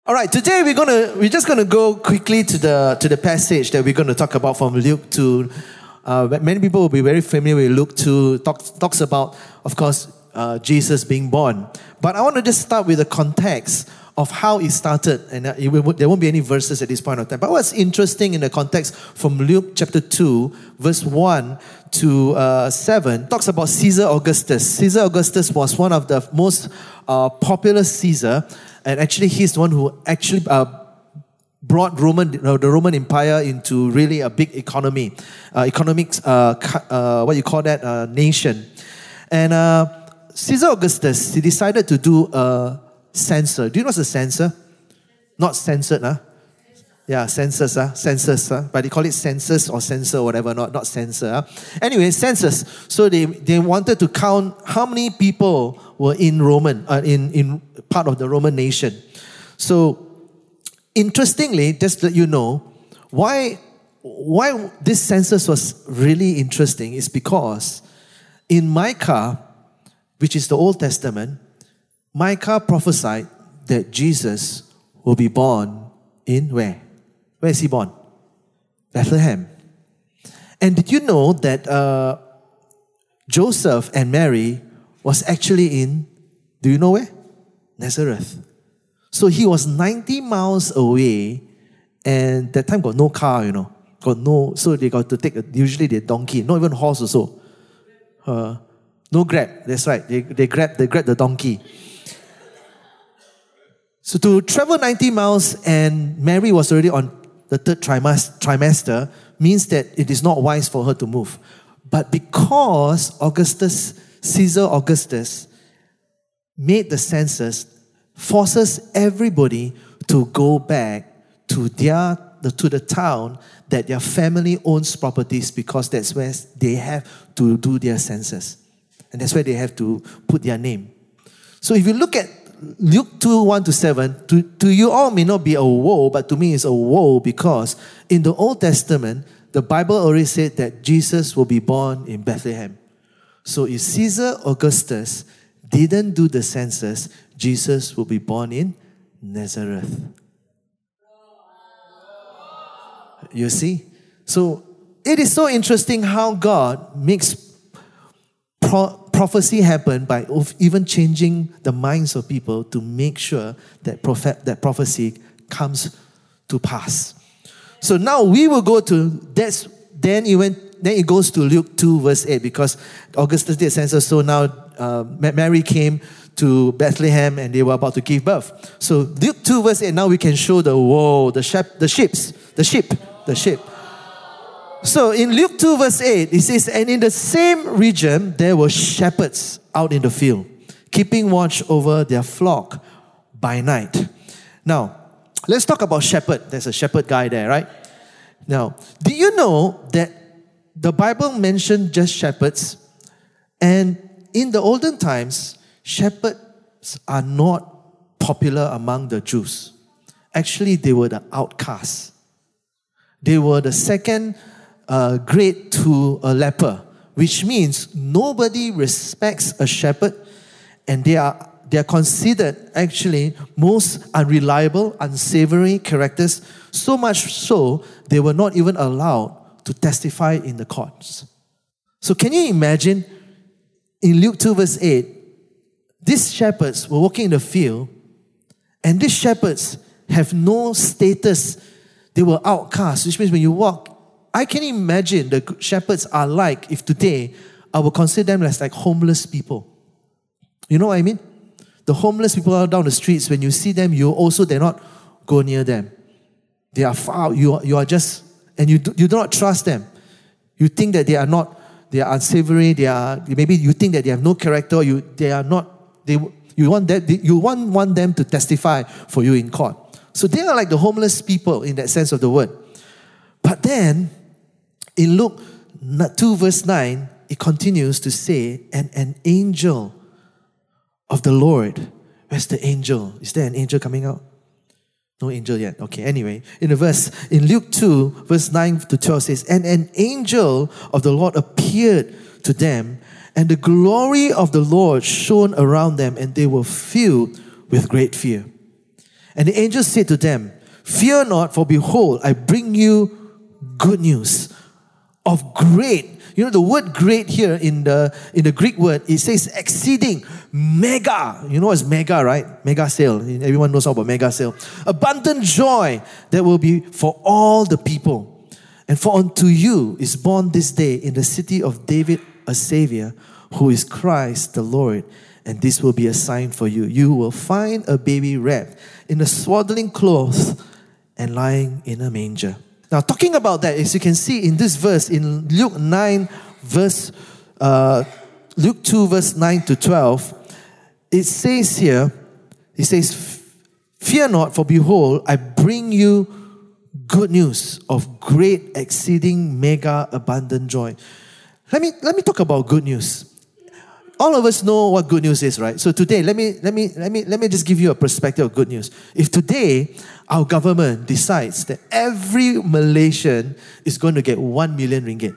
All right, today we're just gonna go quickly to the passage that we're going to talk about from Luke 2. Many people will be very familiar with Luke 2. Talks about, of course, Jesus being born. But I want to just start with the context of how it started, and there won't be any verses at this point of time. But what's interesting in the context from Luke chapter 2, verse 1 to 7, talks about Caesar Augustus. Caesar Augustus was one of the most popular Caesar, and actually he's the one who actually brought the Roman Empire into really a big nation. And Caesar Augustus, he decided to do a censor. Do you know what's a censor? Not censored, huh? Yeah, census, census, but they call it census or censor, whatever, not censor. Huh? Anyway, census. So they wanted to count how many people were in in part of the Roman nation. So, interestingly, just to let you know, why this census was really interesting is because in Micah, which is the Old Testament, Micah prophesied that Jesus will be born in where? Where is he born? Bethlehem. And did you know that Joseph and Mary was actually in, do you know where? Nazareth. So he was 90 miles away, and that time got no car, so they got to take, usually the donkey, not even horse also. No Grab, that's right, they grabbed the donkey. So to travel 90 miles, and Mary was already on the third trimester, means that it is not wise for her to move. But because Caesar Augustus made the census, forces everybody to go back to the town that their family owns properties, because that's where they have to do their census. And that's where they have to put their name. So if you look at Luke 2, 1 to 7, to you all may not be a woe, but to me it's a woe, because in the Old Testament, the Bible already said that Jesus will be born in Bethlehem. So if Caesar Augustus didn't do the census, Jesus will be born in Nazareth. You see? So it is so interesting how God makes prophecy happen by even changing the minds of people to make sure that prophecy comes to pass. So now we will go to then it goes to Luke 2 verse 8, because Augustus did census, so now Mary came to Bethlehem and they were about to give birth. So Luke 2 verse 8, now we can show the sheep. So in Luke 2 verse 8, it says, and in the same region there were shepherds out in the field, keeping watch over their flock by night. Now, let's talk about shepherd. There's a shepherd guy there, right? Now, do you know that the Bible mentioned just shepherds? And in the olden times, shepherds are not popular among the Jews. Actually, they were the outcasts. They were the second grade to a leper, which means nobody respects a shepherd, and they are considered actually most unreliable, unsavory characters, so much so they were not even allowed to testify in the courts. So can you imagine, in Luke 2 verse 8, these shepherds were walking in the field, and these shepherds have no status. They were outcasts, which means when you walk, I can imagine the shepherds are like, if today, I would consider them as like homeless people. You know what I mean? The homeless people out down the streets, when you see them, dare not go near them. They are far, you are just, and you do not trust them. You think that they are unsavory, maybe you think that they have no character, you want them to testify for you in court. So they are like the homeless people in that sense of the word. But then, in Luke 2 verse 9, it continues to say, and an angel of the Lord. Where's the angel? Is there an angel coming out? No angel yet. Okay, anyway. In Luke 2 verse 9 to 12 says, and an angel of the Lord appeared to them, and the glory of the Lord shone around them, and they were filled with great fear. And the angel said to them, "Fear not, for behold, I bring you good news of great." You know, the word great here in the Greek word, it says exceeding, mega. You know what's mega, right? Mega sale. Everyone knows all about mega sale. Abundant joy that will be for all the people. And for unto you is born this day in the city of David a Savior, who is Christ the Lord. And this will be a sign for you. You will find a baby wrapped in a swaddling clothes and lying in a manger. Now, talking about that, as you can see in this verse, in Luke 2, verse 9 to 12, it says here, it says, "Fear not, for behold, I bring you good news of great, exceeding, mega, abundant joy." Let me talk about good news. All of us know what good news is, right? So today, let me just give you a perspective of good news. If today our government decides that every Malaysian is going to get 1 million ringgit,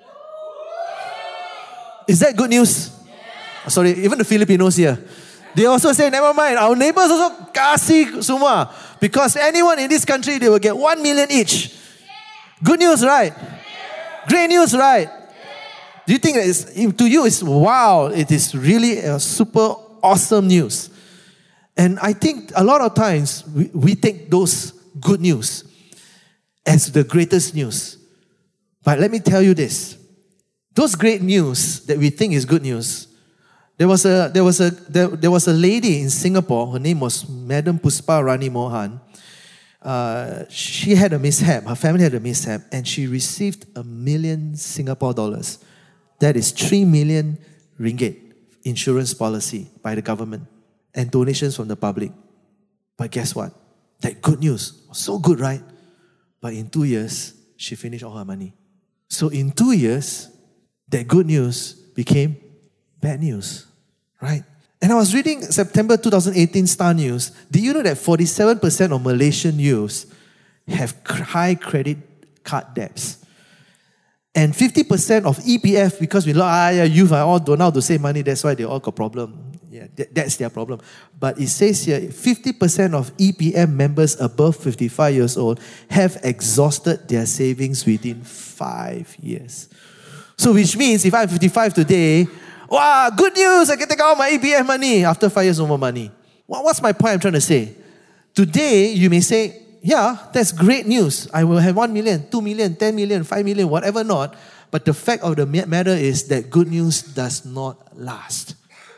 is that good news? Sorry, even the Filipinos here, they also say, never mind, our neighbors also kasih semua, because anyone in this country, they will get 1 million each. Good news, right? Great news, right? Do you think that to you it's wow, it is really a super awesome news? And I think a lot of times we take those good news as the greatest news. But let me tell you this. Those great news that we think is good news, there was a lady in Singapore, her name was Madam Puspa Rani Mohan. She had a mishap, her family had a mishap, and she received 1 million Singapore dollars. That is 3 million ringgit insurance policy by the government and donations from the public. But guess what? That good news was so good, right? But in 2 years, she finished all her money. So in 2 years, that good news became bad news, right? And I was reading September 2018 Star News. Did you know that 47% of Malaysian youths have high credit card debts? And 50% of EPF, because we youth are all don't know how to save money, that's why they all got problem. Yeah, that's their problem. But it says here, 50% of EPF members above 55 years old have exhausted their savings within 5 years. So which means if I'm 55 today, wow, good news, I can take out my EPF money. After 5 years, no more money. What's my point I'm trying to say? Today, you may say, yeah, that's great news. I will have 1 million, 2 million, 10 million, 5 million, whatever not. But the fact of the matter is that good news does not last.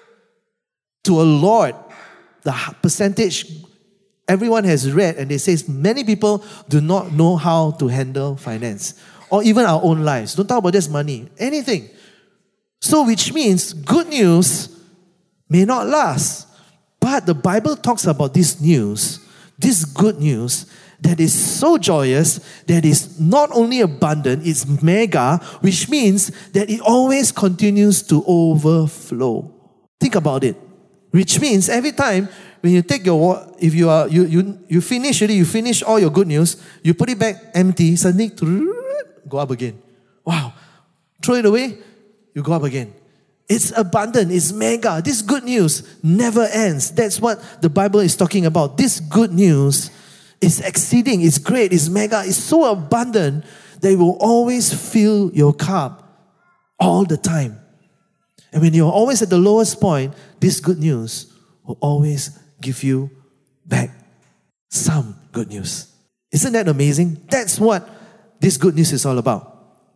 To a lot, the percentage everyone has read, and they say many people do not know how to handle finance. Or even our own lives. Don't talk about just money. Anything. So which means good news may not last. But the Bible talks about this news, this good news, that is so joyous, that is not only abundant, it's mega, which means that it always continues to overflow. Think about it. Which means every time when you take your, if you finish all your good news, you put it back empty, suddenly go up again. Wow. Throw it away, you go up again. It's abundant, it's mega. This good news never ends. That's what the Bible is talking about. This good news is exceeding, it's great, it's mega, it's so abundant that it will always fill your cup all the time. And when you're always at the lowest point, this good news will always give you back some good news. Isn't that amazing? That's what this good news is all about.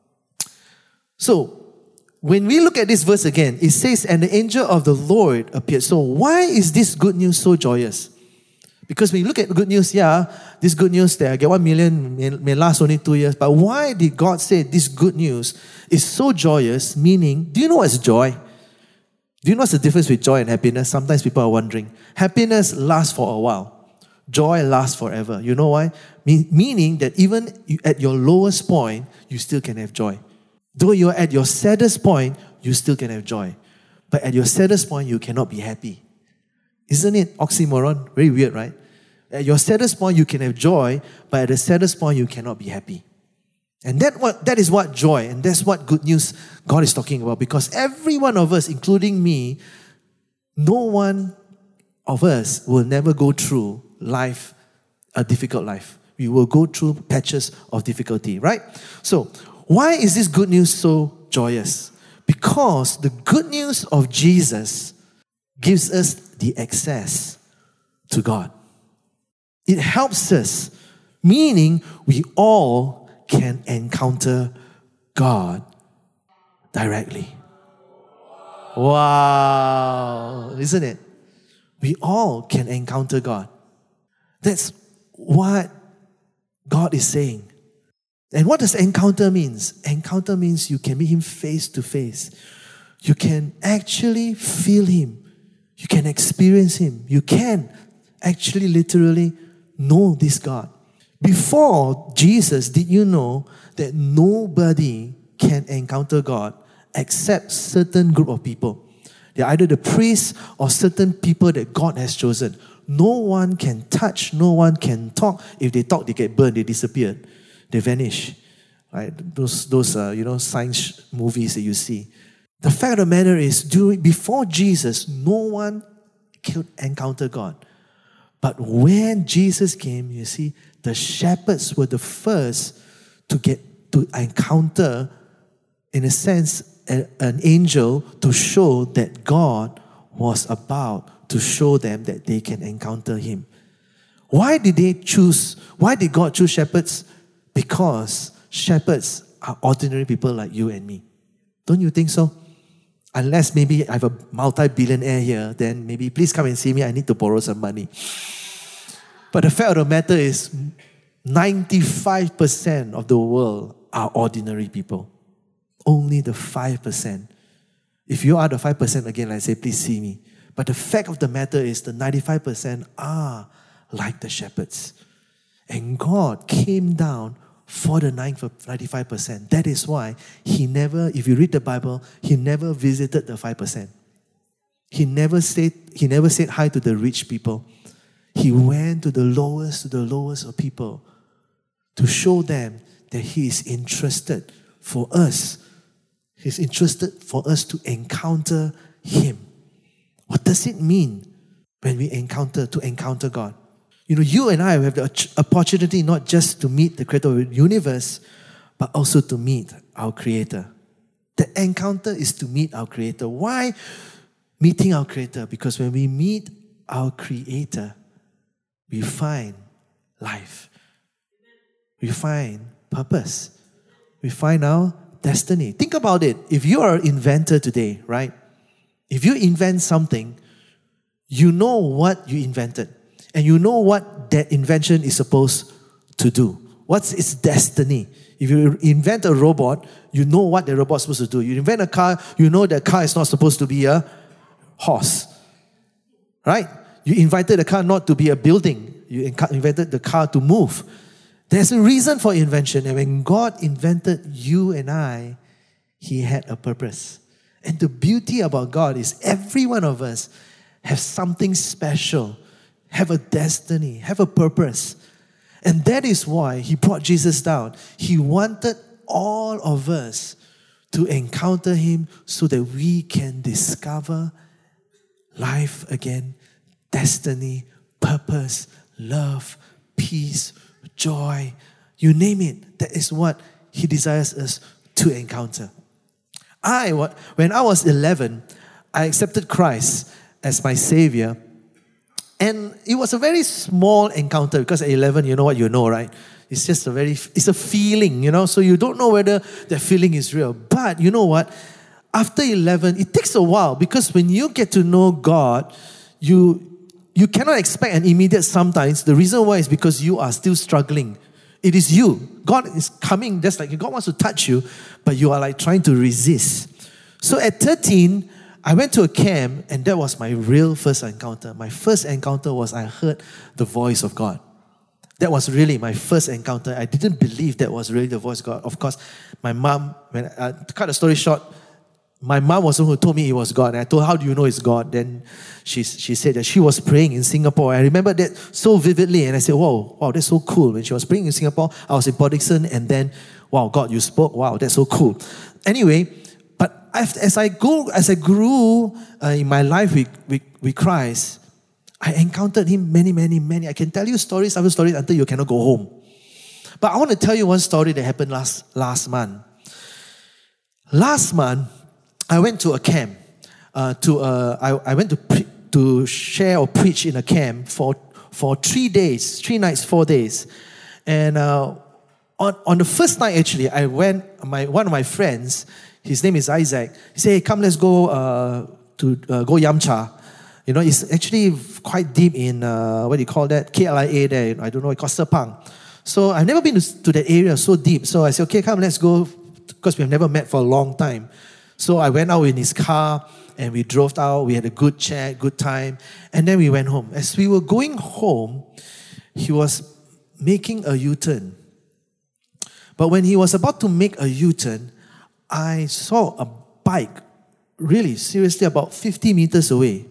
So, when we look at this verse again, it says, and the angel of the Lord appeared. So why is this good news so joyous? Because when you look at good news, this good news that I get 1 million may last only 2 years. But why did God say this good news is so joyous? Meaning, do you know what's joy? Do you know what's the difference with joy and happiness? Sometimes people are wondering. Happiness lasts for a while. Joy lasts forever. You know why? Meaning that even at your lowest point, you still can have joy. Though you're at your saddest point, you still can have joy. But at your saddest point, you cannot be happy. Isn't it oxymoron? Very weird, right? At your saddest point, you can have joy, but at the saddest point, you cannot be happy. And that is what joy, and that's what good news God is talking about. Because every one of us, including me, no one of us will never go through life, a difficult life. We will go through patches of difficulty, right? So, why is this good news so joyous? Because the good news of Jesus gives us the access to God. It helps us, meaning we all can encounter God directly. Wow, isn't it? We all can encounter God. That's what God is saying. And what does encounter means? Encounter means you can meet Him face to face. You can actually feel Him. You can experience Him. You can actually literally know this God. Before Jesus, did you know that nobody can encounter God except certain group of people? They're either the priests or certain people that God has chosen. No one can touch, no one can talk. If they talk, they get burned, they disappear, they vanish. Right? Those science movies that you see. The fact of the matter is, before Jesus, no one could encounter God. But when Jesus came, you see, the shepherds were the first to get to encounter, in a sense, an angel to show that God was about to show them that they can encounter Him. Why did God choose shepherds? Because shepherds are ordinary people like you and me. Don't you think so? Unless maybe I have a multi-billionaire here, then maybe please come and see me, I need to borrow some money. But the fact of the matter is, 95% of the world are ordinary people. Only the 5%. If you are the 5% again, I say, please see me. But the fact of the matter is, the 95% are like the shepherds. And God came down for the 95%. That is why He never, if you read the Bible, He never visited the 5%. He never said hi to the rich people. He went to the lowest of people to show them that He is interested for us. He's interested for us to encounter Him. What does it mean when we encounter God? You know, you and I have the opportunity not just to meet the Creator of the universe, but also to meet our Creator. The encounter is to meet our Creator. Why meeting our Creator? Because when we meet our Creator, we find life. We find purpose. We find our destiny. Think about it. If you are an inventor today, right? If you invent something, you know what you invented. And you know what that invention is supposed to do. What's its destiny? If you invent a robot, you know what the robot is supposed to do. You invent a car, you know the car is not supposed to be a horse. Right? You invented the car not to be a building. You invented the car to move. There's a reason for invention. And when God invented you and I, He had a purpose. And the beauty about God is every one of us have something special, have a destiny, have a purpose. And that is why He brought Jesus down. He wanted all of us to encounter Him so that we can discover life again, destiny, purpose, love, peace, joy, you name it. That is what He desires us to encounter. When I was 11, I accepted Christ as my Savior. And it was a very small encounter because at 11, you know what you know, right? It's just it's a feeling, you know, so you don't know whether that feeling is real. But you know what? After 11, it takes a while because when you get to know God, you cannot expect an immediate sometimes. The reason why is because you are still struggling. It is you. God is coming, just like God wants to touch you, but you are like trying to resist. So at 13, I went to a camp and that was my real first encounter. My first encounter was I heard the voice of God. That was really my first encounter. I didn't believe that was really the voice of God. Of course, my mom, to cut the story short, my mom was the one who told me it was God. And I told her, how do you know it's God? Then she said that she was praying in Singapore. I remember that so vividly. And I said, wow, that's so cool. When she was praying in Singapore, I was in Port Dickson. And then, wow, God, you spoke. Wow, that's so cool. Anyway, as I grew in my life with Christ, I encountered him many. I can tell you stories after stories until you cannot go home. But I want to tell you one story that happened last month. Last month, I went to a camp. I went to share or preach in a camp for 3 days, 3 nights, 4 days. And on the first night, actually, I went. One of my friends, his name is Isaac. He said, "Hey, come, let's go go Yamcha." You know, it's actually quite deep in, what do you call that? KLIA there. I don't know, Costa Pang. So I've never been to that area so deep. So I said, okay, come, let's go, because we've never met for a long time. So I went out in his car and we drove out. We had a good chat, good time. And then we went home. As we were going home, he was making a U-turn. But when he was about to make a U-turn, I saw a bike, really, seriously, about 50 meters away.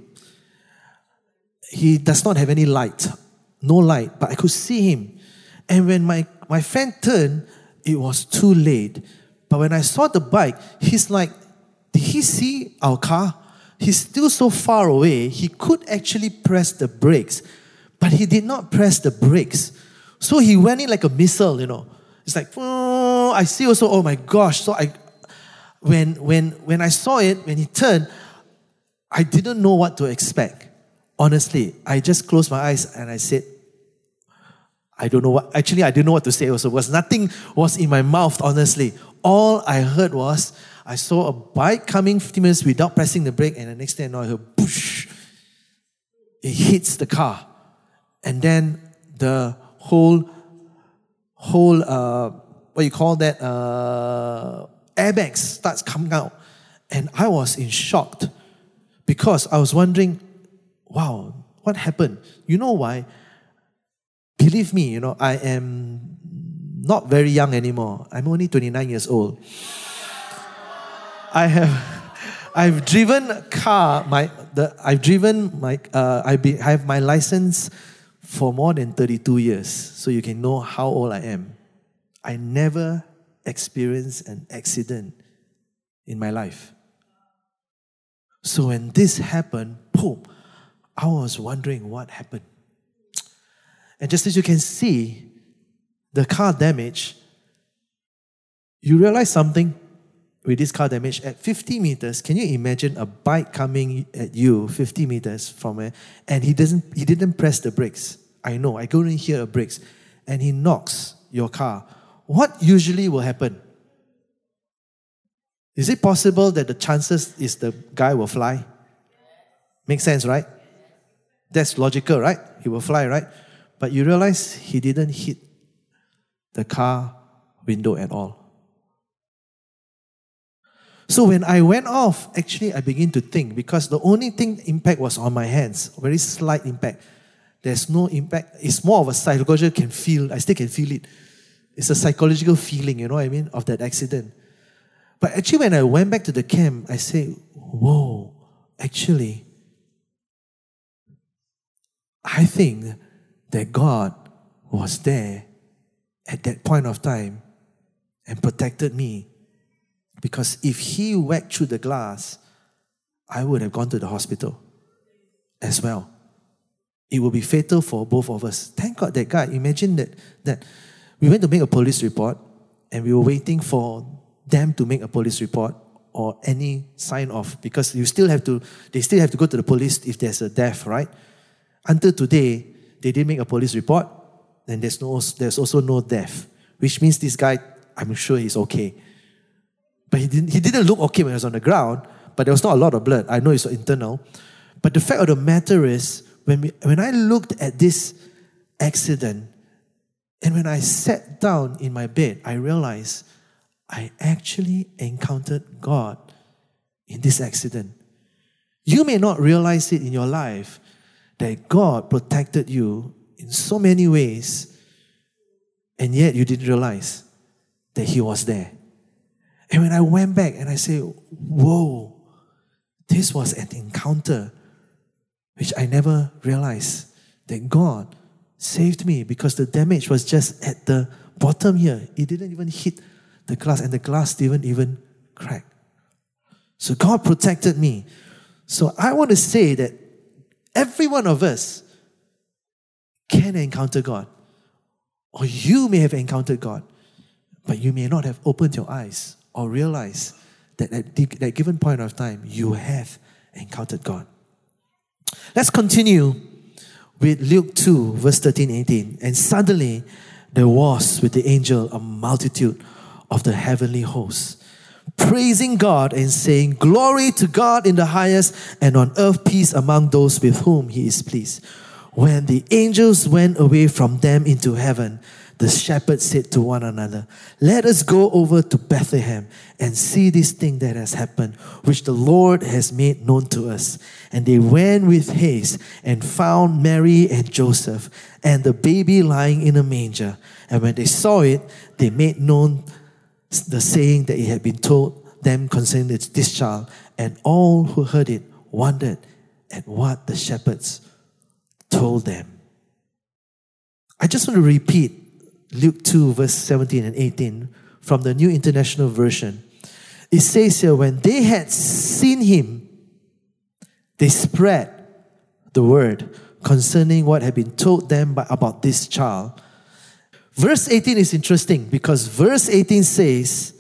He does not have any light, no light, but I could see him. And when my friend turned, it was too late. But when I saw the bike, he's like, did he see our car? He's still so far away, he could actually press the brakes, but he did not press the brakes. So he went in like a missile, you know. It's like, oh, I see also, oh my gosh. So when I saw it, when he turned, I didn't know what to expect. Honestly, I just closed my eyes and I said, I didn't know what to say also, because nothing was in my mouth, honestly. All I heard was, I saw a bike coming 50 minutes without pressing the brake, and the next thing I know, I heard, push. It hits the car. And then the whole what you call that, airbags starts coming out. And I was in shock, because I was wondering, wow, what happened? You know why? Believe me, you know, I am not very young anymore. I'm only 29 years old. I've driven a car. I have my license for more than 32 years, so you can know how old I am. I never experienced an accident in my life. So when this happened, boom, I was wondering what happened. And just as you can see, the car damage, you realize something with this car damage. At 50 meters, can you imagine a bike coming at you 50 meters from where, and he didn't press the brakes. I know, I couldn't hear the brakes. And he knocks your car. What usually will happen? Is it possible that the chances is the guy will fly? Makes sense, right? That's logical, right? He will fly, right? But you realize he didn't hit the car window at all. So when I went off, actually I began to think, because the only thing impact was on my hands, very slight impact. There's no impact. It's more of a psychological I still can feel it. It's a psychological feeling, you know what I mean, of that accident. But actually when I went back to the camp, I said, whoa, actually, I think that God was there at that point of time and protected me. Because if he whacked through the glass, I would have gone to the hospital as well. It would be fatal for both of us. Thank God that guy. Imagine that we went to make a police report and we were waiting for them to make a police report or any sign of, because they still have to go to the police if there's a death, right? Until today, they didn't make a police report, and there's also no death, which means this guy, I'm sure he's okay. But he didn't look okay when he was on the ground, but there was not a lot of blood. I know it's internal. But the fact of the matter is, when I looked at this accident, and when I sat down in my bed, I realized I actually encountered God in this accident. You may not realize it in your life, that God protected you in so many ways, and yet you didn't realize that He was there. And when I went back and I said, whoa, this was an encounter which I never realized that God saved me, because the damage was just at the bottom here. It didn't even hit the glass, and the glass didn't even crack. So God protected me. So I want to say that every one of us can encounter God. Or you may have encountered God, but you may not have opened your eyes or realized that at that given point of time, you have encountered God. Let's continue with Luke 2, verse 13-18. And suddenly there was with the angel a multitude of the heavenly hosts, praising God and saying, "Glory to God in the highest, and on earth peace among those with whom He is pleased." When the angels went away from them into heaven, the shepherds said to one another, "Let us go over to Bethlehem and see this thing that has happened, which the Lord has made known to us." And they went with haste and found Mary and Joseph and the baby lying in a manger. And when they saw it, they made known the saying that it had been told them concerning this child. And all who heard it wondered at what the shepherds told them. I just want to repeat Luke 2, verse 17 and 18 from the New International Version. It says here, when they had seen him, they spread the word concerning what had been told them about this child. Verse 18 is interesting because verse 18 says,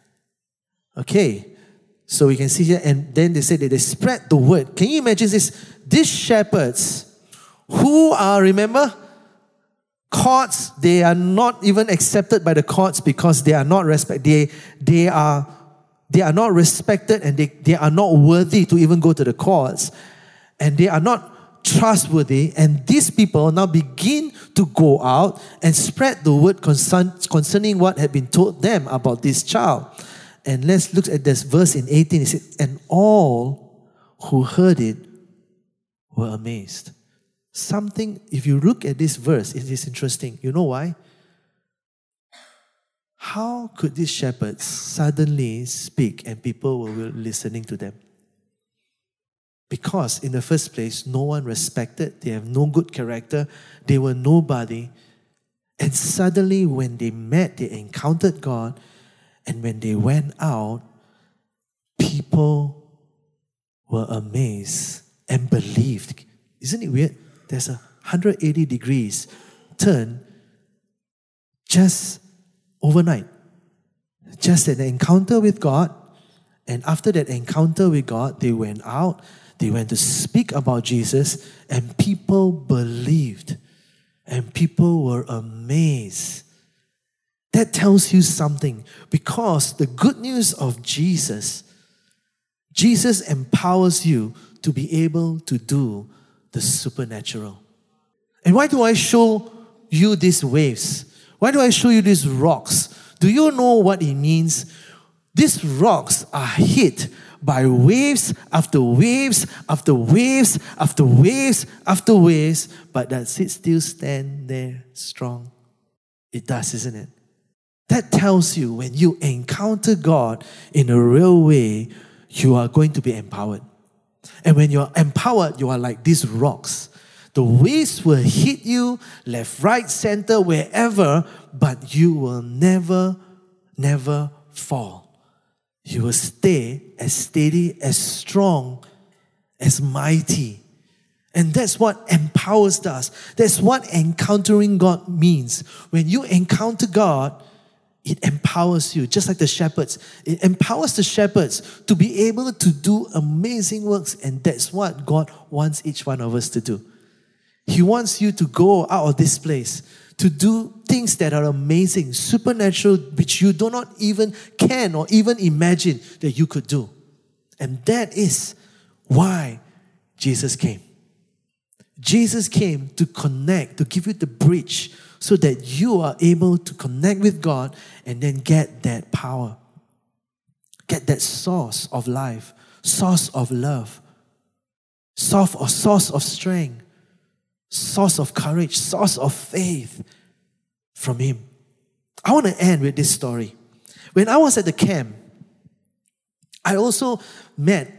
okay, so we can see here, and then they said that they spread the word. Can you imagine this? These shepherds who are, remember, courts, they are not even accepted by the courts because they are not respected. They are not respected, and they are not worthy to even go to the courts. And they are not trustworthy. And these people now begin to go out and spread the word concerning what had been told them about this child. And let's look at this verse in 18. It says, and all who heard it were amazed. Something, if you look at this verse, it is interesting. You know why? How could these shepherds suddenly speak and people were listening to them? Because in the first place, no one respected, they have no good character, they were nobody. And suddenly when they met, they encountered God, and when they went out, people were amazed and believed. Isn't it weird? There's a 180 degrees turn just overnight. Just an encounter with God. And after that encounter with God, they went out. They went to speak about Jesus. And people believed. And people were amazed. That tells you something. Because the good news of Jesus empowers you to be able to do the supernatural. And why do I show you these waves? Why do I show you these rocks? Do you know what it means? These rocks are hit by waves after waves after waves after waves after waves, but does it still stand there strong? It does, isn't it? That tells you when you encounter God in a real way, you are going to be empowered. And when you're empowered, you are like these rocks. The waves will hit you left, right, center, wherever, but you will never fall. You will stay as steady, as strong, as mighty. And that's what empowers us. That's what encountering God means. When you encounter God, it empowers you, just like the shepherds. It empowers the shepherds to be able to do amazing works, and that's what God wants each one of us to do. He wants you to go out of this place, to do things that are amazing, supernatural, which you do not even can or even imagine that you could do. And that is why Jesus came. Jesus came to connect, to give you the bridge so that you are able to connect with God and then get that power. Get that source of life, source of love, source of strength, source of courage, source of faith from Him. I want to end with this story. When I was at the camp, I also met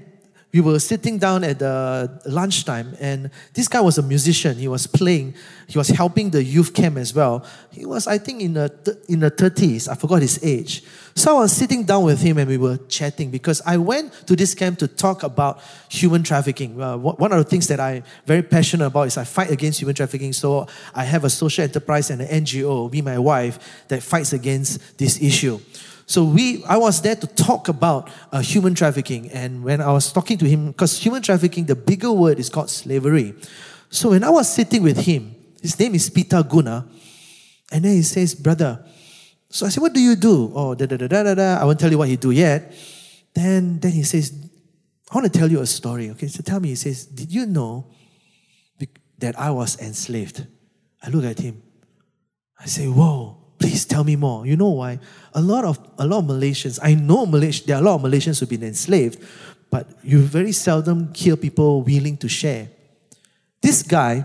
we were sitting down at the lunchtime, and this guy was a musician. He was playing. He was helping the youth camp as well. He was, I think, in the 30s. I forgot his age. So I was sitting down with him and we were chatting because I went to this camp to talk about human trafficking. One of the things that I'm very passionate about is I fight against human trafficking. So I have a social enterprise and an NGO, me and my wife, that fights against this issue. So I was there to talk about human trafficking. And when I was talking to him, because human trafficking, the bigger word is called slavery. So when I was sitting with him, his name is Peter Guna, and then he says, brother, so I said, what do you do? Oh, I won't tell you what you do yet. Then he says, I want to tell you a story. Okay, so tell me, he says, did you know that I was enslaved? I look at him. I say, whoa, please tell me more. You know why? A lot of Malaysians, I know there are a lot of Malaysians who've been enslaved, but you very seldom hear people willing to share. This guy,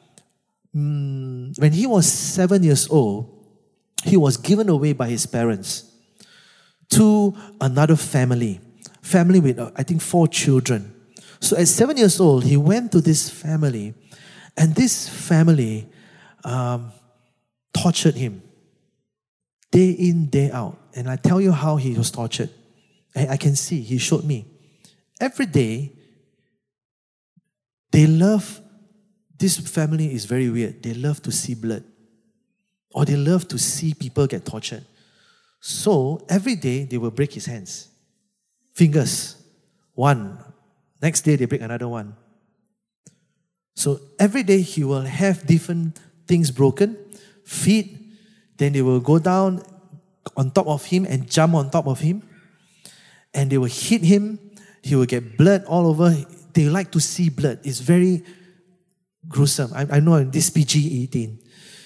when he was 7 years old, he was given away by his parents to another family with, I think, 4 children. So at 7 years old, he went to this family, and this family tortured him day in, day out. And I tell you how he was tortured. I can see, he showed me. Every day, this family is very weird. They love to see blood. Or they love to see people get tortured. So, every day, they will break his hands. Fingers. One. Next day, they break another one. So, every day, he will have different things broken. Feet. Then they will go down on top of him and jump on top of him. And they will hit him. He will get blood all over. They like to see blood. It's very gruesome. I know this PG-18.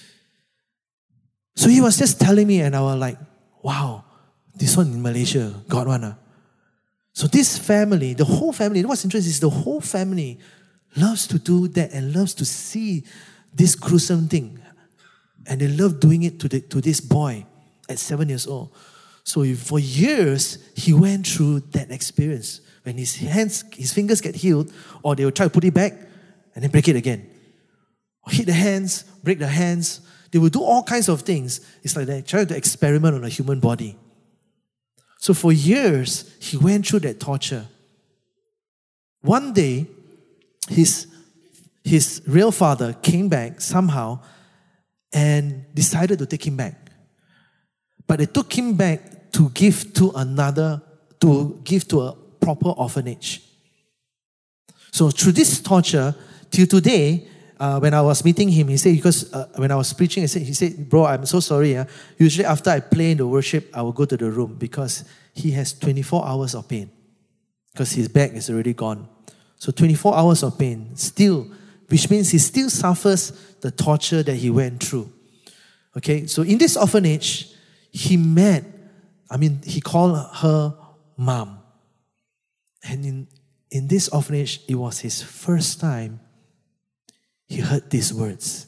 So he was just telling me, and I was like, wow, this one in Malaysia, got one. So this family, the whole family, what's interesting is the whole family loves to do that and loves to see this gruesome thing. And they love doing it to this boy at 7 years old. So for years, he went through that experience. When his fingers get healed, or they will try to put it back and then break it again. Or hit the hands, break the hands. They will do all kinds of things. It's like they're trying to experiment on a human body. So for years, he went through that torture. One day, his real father came back somehow and decided to take him back. But they took him back to give to a proper orphanage. So through this torture, till today, when I was meeting him, he said, because when I was preaching, he said, bro, I'm so sorry. Usually after I play in the worship, I will go to the room because he has 24 hours of pain because his back is already gone. So 24 hours of pain still, which means he still suffers the torture that he went through. Okay, so in this orphanage, he called her mom. And in this orphanage, it was his first time he heard these words.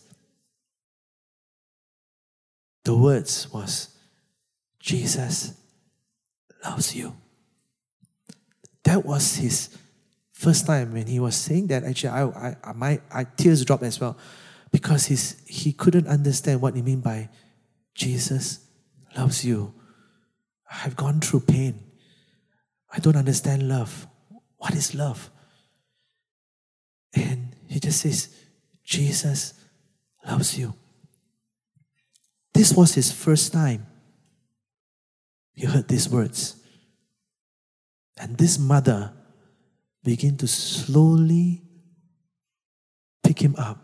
The words was, Jesus loves you. That was his first time when he was saying that. Actually, my tears dropped as well because he couldn't understand what it meant by Jesus loves you. I've gone through pain. I don't understand love. What is love? And he just says, Jesus loves you. This was his first time he heard these words. And this mother began to slowly pick him up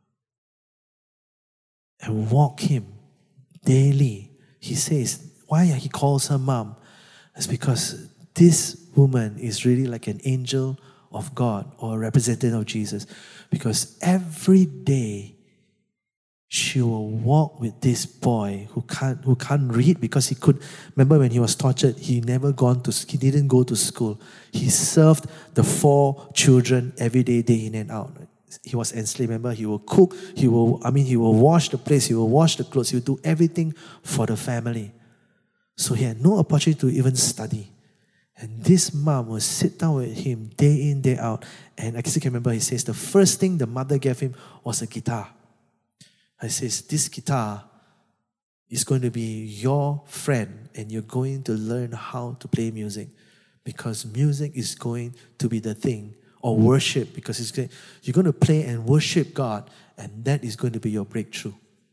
and walk him daily. He says, why he calls her mom? It's because this woman is really like an angel of God or a representative of Jesus. Because every day she will walk with this boy who can't read because he could. Remember when he was tortured, he didn't go to school. He served the 4 children every day in and out. He was enslaved. Remember, he will cook. He will wash the place. He will wash the clothes. He will do everything for the family. So he had no opportunity to even study. And this mom would sit down with him day in, day out. And I still can remember he says the first thing the mother gave him was a guitar. I says, this guitar is going to be your friend and you're going to learn how to play music, because music is going to be the thing, or worship, because you're going to play and worship God, and that is going to be your breakthrough.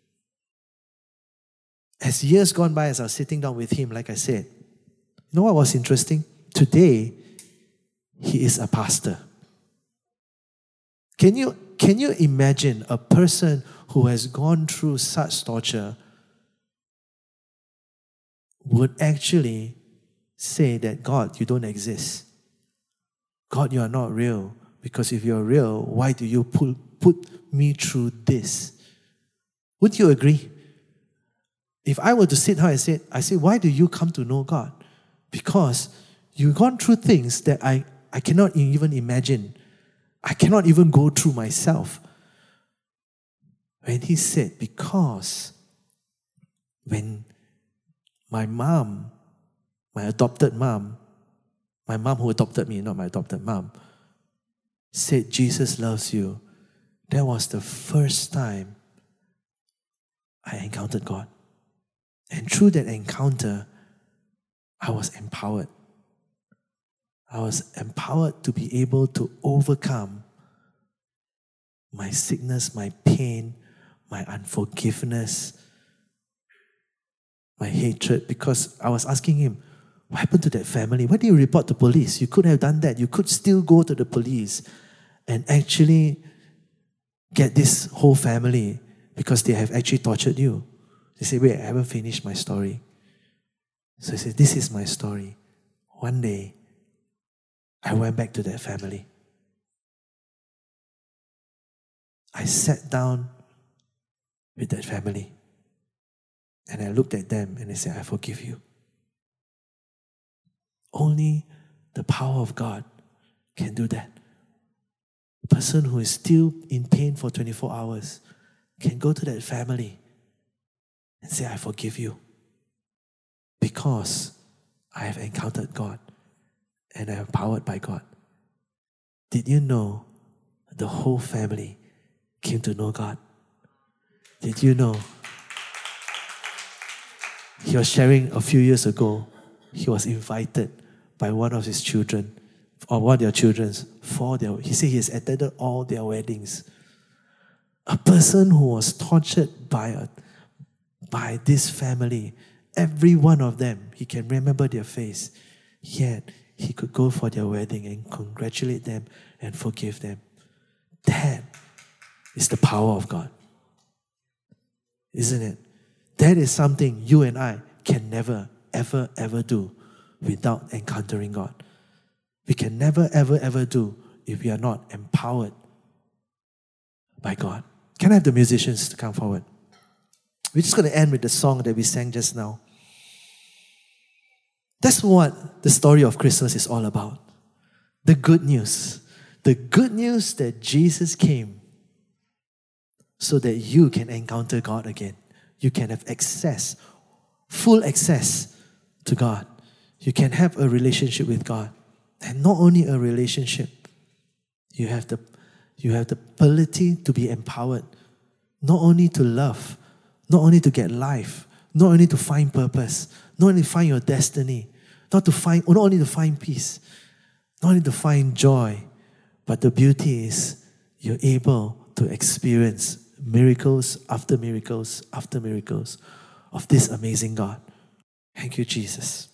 As years gone by, as I was sitting down with him, like I said, you know what was interesting? Today, he is a pastor. Can you imagine a person who has gone through such torture would actually say that, God, you don't exist. God, you are not real. Because if you're real, why do you put me through this? Would you agree? If I were to sit here and say, why do you come to know God? Because you've gone through things that I cannot even imagine. I cannot even go through myself. When he said, because when my mom, my adopted mom, my mom who adopted me, not my adopted mom, said, Jesus loves you, that was the first time I encountered God. And through that encounter, I was empowered. I was empowered to be able to overcome my sickness, my pain, my unforgiveness, my hatred, because I was asking him, what happened to that family? Why did you report to police? You could have done that. You could still go to the police and actually get this whole family, because they have actually tortured you. They say, wait, I haven't finished my story. So he said, this is my story. One day, I went back to that family. I sat down with that family and I looked at them and I said, I forgive you. Only the power of God can do that. A person who is still in pain for 24 hours can go to that family and say, I forgive you, because I have encountered God and I am empowered by God. Did you know the whole family came to know God? Did you know? He was sharing a few years ago, he was invited by one of his children, or one of their children, he said he has attended all their weddings. A person who was tortured by this family, every one of them, he can remember their face, yet he could go for their wedding and congratulate them and forgive them. That is the power of God. Isn't it? That is something you and I can never, ever, ever do without encountering God. We can never, ever, ever do if we are not empowered by God. Can I have the musicians to come forward? We're just going to end with the song that we sang just now. That's what the story of Christmas is all about. The good news. The good news that Jesus came so that you can encounter God again. You can have access, full access to God. You can have a relationship with God. And not only a relationship, you have the ability to be empowered, not only to love, not only to get life, not only to find purpose, not only to find your destiny, not only to find peace, not only to find joy, but the beauty is you're able to experience miracles after miracles after miracles of this amazing God. Thank you, Jesus.